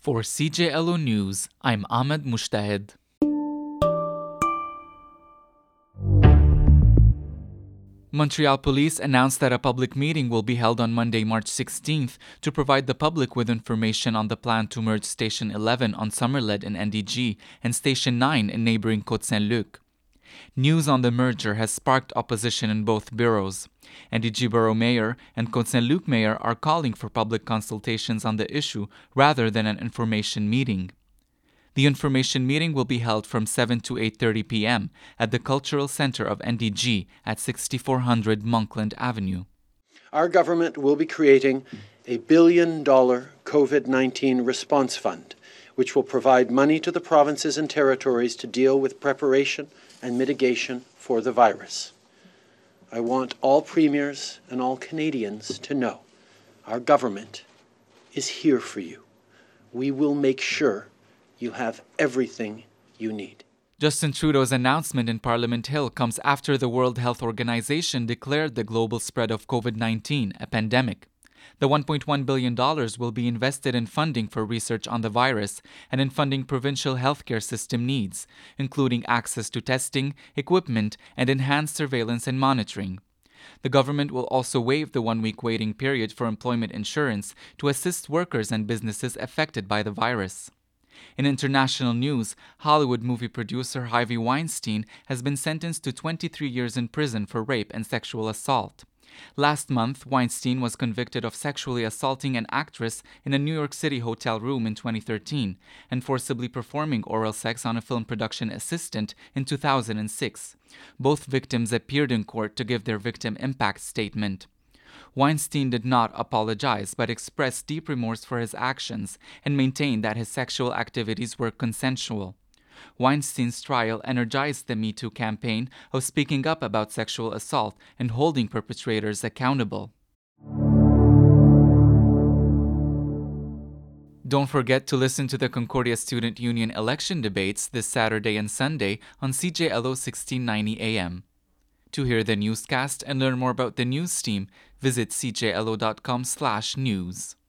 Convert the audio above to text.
For CJLO News, I'm Ahmed Mushtahid. Montreal Police announced that a public meeting will be held on Monday, March 16th to provide the public with information on the plan to merge Station 11 on Summerled in NDG and Station 9 in neighboring Côte-Saint-Luc. News on the merger has sparked opposition in both boroughs. NDG Borough Mayor and Côte-Saint-Luc Mayor are calling for public consultations on the issue rather than an information meeting. The information meeting will be held from 7 to 8:30 p.m. at the Cultural Center of NDG at 6400 Monkland Avenue. Our government will be creating a $1 billion COVID-19 response fund, which will provide money to the provinces and territories to deal with preparation and mitigation for the virus. I want all premiers and all Canadians to know our government is here for you. We will make sure you have everything you need. Justin Trudeau's announcement in Parliament Hill comes after the World Health Organization declared the global spread of COVID-19 a pandemic. The $1.1 billion will be invested in funding for research on the virus and in funding provincial healthcare system needs, including access to testing, equipment, and enhanced surveillance and monitoring. The government will also waive the one-week waiting period for employment insurance to assist workers and businesses affected by the virus. In international news, Hollywood movie producer Harvey Weinstein has been sentenced to 23 years in prison for rape and sexual assault. Last month, Weinstein was convicted of sexually assaulting an actress in a New York City hotel room in 2013 and forcibly performing oral sex on a film production assistant in 2006. Both victims appeared in court to give their victim impact statement. Weinstein did not apologize but expressed deep remorse for his actions and maintained that his sexual activities were consensual. Weinstein's trial energized the Me Too campaign of speaking up about sexual assault and holding perpetrators accountable. Don't forget to listen to the Concordia Student Union election debates this Saturday and Sunday on CJLO 1690 AM. To hear the newscast and learn more about the news team, visit cjlo.com/news.